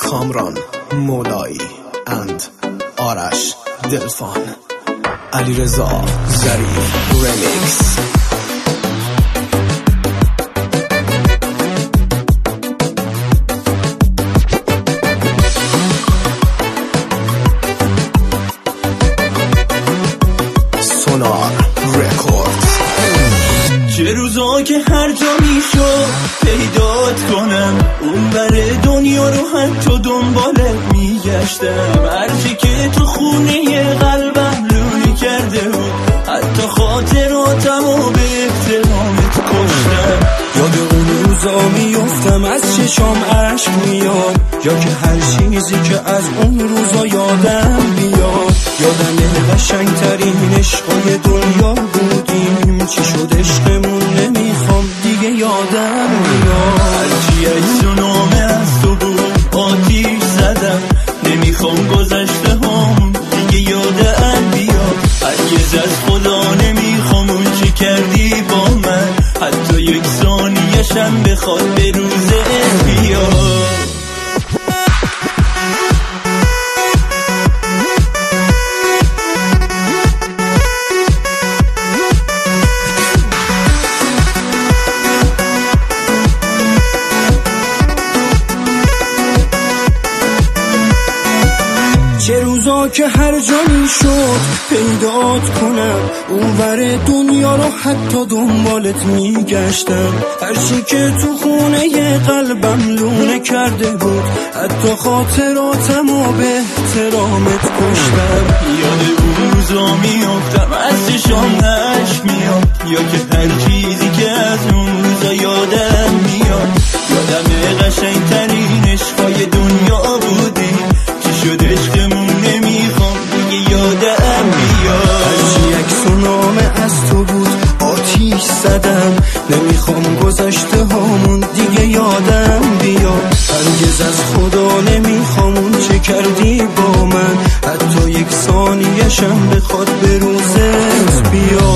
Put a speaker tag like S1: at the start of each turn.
S1: کامران مولایی اند آرش دلفان، علیرضا ظریف رمیکس.
S2: چه روزا که هر جا میشد پیدات کنم، اون بره دنیا رو حتی دنبالت میگشتم. هرچی که تو خونه قلبم لونی کرده بود، حتی خاطراتم و به احترامت کشتم.
S3: یاد اون روزا میفتم از چشام اشک میاد، یا که هر چیزی که از اون روزا یادم بیاد. یادم قشنگ ترین عشقای دنیا بودیم، چی شد عشقمون نمیخوام دیگه یادم بیاد.
S2: هرچی عکس و نامه از تو بود آتیش زدم، نمیخوام گذشته هم دیگه یادم بیاد. هرگز از خدا نمیخوام اون چی کردی با من، حتی یک ثانیه‌شم بخواد به روزه بیاد.
S3: چه روزا که هر جا میشد پیدات کنم، اون ور دنیا رو حتی دنبالت میگشتم. هرچی که تو خونه قلبم لونه کرده بود، حتی خاطراتم و به احترامت کشتم.
S2: یاد اون روزا میافتم از چشام اشک میاد، یا که هر چیزی که از اون روزا یادم میاد. یادم قشنگ ترین عشقای دنیا بودی، چی شد عشقمون نمیخوام دیگه یادم بیاد.
S3: هرچی عکس و نامه از تو بود آتیش زدم، نمیخوام گذشته هامون دیگه یادم بیاد. هرگز از خدا نمیخوام اون چه کردی با من، حتی یک ثانیه‌شم بخواد به روزت بیاد.